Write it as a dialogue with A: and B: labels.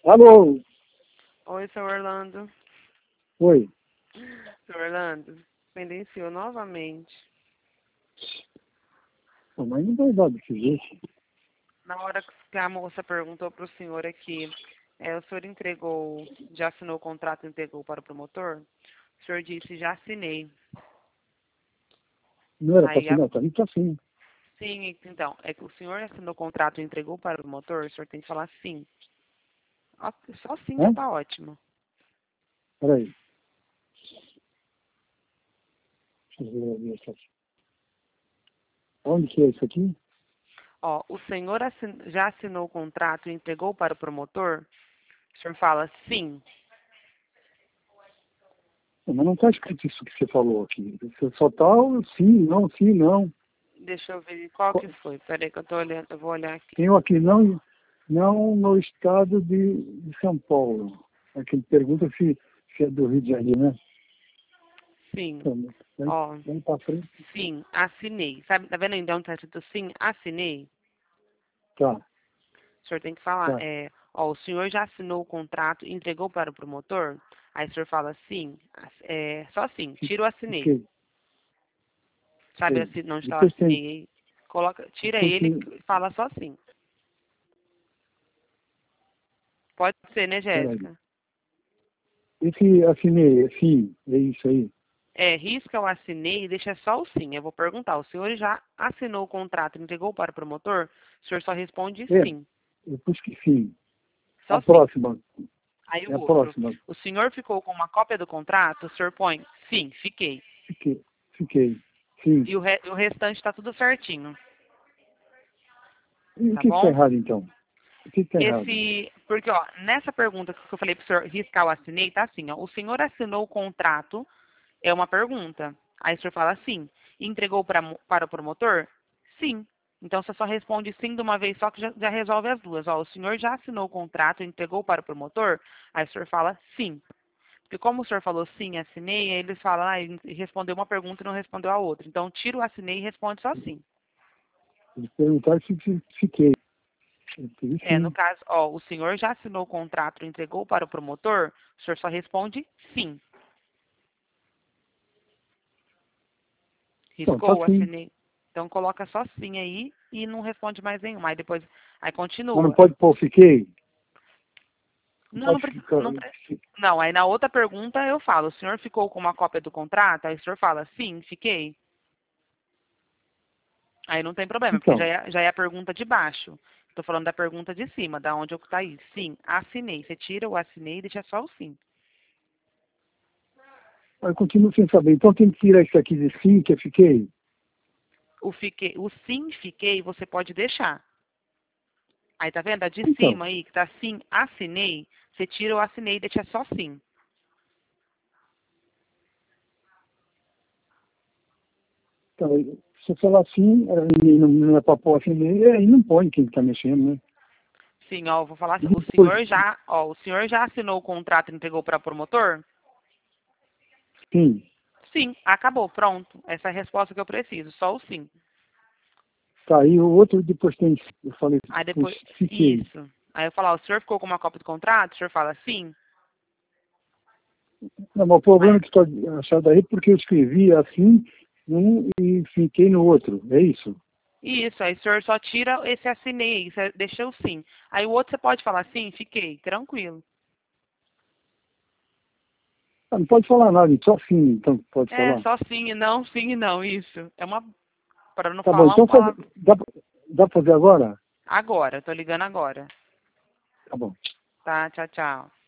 A: Alô?
B: Oi, seu Orlando.
A: Oi.
B: Seu Orlando, pendenciou novamente.
A: Pô, mas não vai dar desse jeito.
B: Na hora que a moça perguntou para o senhor aqui, o senhor entregou, já assinou o contrato e entregou para o promotor? O senhor disse, já assinei.
A: Não era para
B: Aí,
A: assinar, tá ali tá sim.
B: sim, então, é que o senhor assinou o contrato e entregou para o promotor, o senhor tem que falar sim. Só sim já
A: Hã?
B: tá ótimo.
A: Peraí. Deixa eu ver essa aqui. Onde que é isso aqui?
B: Ó, o senhor já assinou o contrato e entregou para o promotor? O senhor fala sim.
A: Mas não está escrito isso que você falou aqui. Você só tá o sim, não, sim, não.
B: Deixa eu ver qual que foi. Peraí que eu tô olhando, eu vou olhar aqui.
A: Tenho aqui não no estado de São Paulo. Aqui ele pergunta se é do Rio de Janeiro, né?
B: Sim.
A: Então,
B: Ó,
A: vem para frente.
B: sim, assinei. Sabe, tá vendo ainda onde tá escrito sim, assinei?
A: Tá,
B: O senhor tem que falar,
A: tá.
B: ó, o senhor já assinou o contrato e entregou para o promotor? Aí o senhor fala sim, só sim, tira o assinei.
A: Fiquei,
B: Sabe
A: fiquei.
B: assim, não está o
A: Depois tem.
B: assinei aí? Coloca, tira
A: Depois
B: ele
A: tem.
B: e fala só sim. Pode ser, né,
A: Peraí.
B: Jéssica?
A: Esse assinei, sim, é isso aí.
B: Risca o assinei e deixa só o sim. Eu vou perguntar, o senhor já assinou o contrato e entregou para o promotor? O senhor só responde
A: É,
B: sim.
A: eu pus que sim. A
B: Só sim.
A: próxima.
B: Aí
A: É
B: o
A: a
B: outro,
A: próxima.
B: o senhor ficou com uma cópia do contrato? O senhor põe sim, fiquei.
A: Fiquei. Fiquei. Sim.
B: E o restante está tudo certinho,
A: E o
B: tá
A: que está
B: bom?
A: errado então? O que está errado?
B: Porque, ó, nessa pergunta que eu falei para o senhor riscar o assinei, tá assim, ó, o senhor assinou o contrato, é uma pergunta. Aí o senhor fala sim. E entregou para o promotor? Sim. Então você só responde sim de uma vez só que já resolve as duas. Ó, o senhor já assinou o contrato e entregou para o promotor? Aí o senhor fala sim. Porque como o senhor falou sim, assinei, aí eles falam, respondeu uma pergunta e não respondeu a outra. Então tira o assinei e responde só sim.
A: Eles perguntaram se fiquei. Eu pus
B: No
A: sim.
B: caso, ó, o senhor já assinou o contrato e entregou para o promotor? O senhor só responde sim.
A: Então, tá
B: Riscou,
A: sim.
B: assinei. Então coloca só sim aí e não responde mais nenhuma. Aí depois, aí
A: Mas não
B: continua.
A: pode pôr fiquei? Não
B: Não, não
A: pode
B: precisa.
A: ficar.
B: Não, não, aí na outra pergunta eu falo, o senhor ficou com uma cópia do contrato? Aí o senhor fala, sim, fiquei. Aí não tem problema, porque
A: Então,
B: já é a pergunta de baixo. Estou falando da pergunta de cima, da onde eu tá aí. Sim, assinei. Você tira o assinei e deixa só o sim.
A: eu continuo sem saber. Então tem que tirar isso aqui de sim, que eu fiquei?
B: O sim, fiquei, você pode deixar. Aí tá vendo? A de
A: Então,
B: cima aí, que tá sim, assinei, você tira o assinei e deixa só sim.
A: então se eu falar assim, e não é para pôr assim, aí não põe quem está mexendo, né?
B: Sim, ó, eu vou falar
A: E
B: assim,
A: depois,
B: o senhor já assinou o contrato e entregou para promotor?
A: sim.
B: Sim, acabou, pronto. Essa é a resposta que eu preciso, só o sim.
A: Tá, e o outro depois tem, eu falei,
B: Aí depois,
A: pus, fiquei.
B: isso. Aí eu falo, ó, o senhor ficou com uma cópia do contrato? O senhor fala sim.
A: Não, mas o problema
B: Aí,
A: é que estou achado aí porque eu escrevi assim num e fiquei no outro. É isso?
B: isso, aí o senhor só tira esse assinei, você deixa o sim. Aí o outro você pode falar sim, fiquei, tranquilo.
A: Ah, não pode falar nada, só sim, então pode
B: É,
A: falar.
B: só sim e não, isso. É uma, para não
A: Tá bom,
B: falar um
A: então
B: palavra.
A: dá para fazer agora?
B: Agora, tô ligando agora.
A: Tá bom.
B: Tá, tchau, tchau.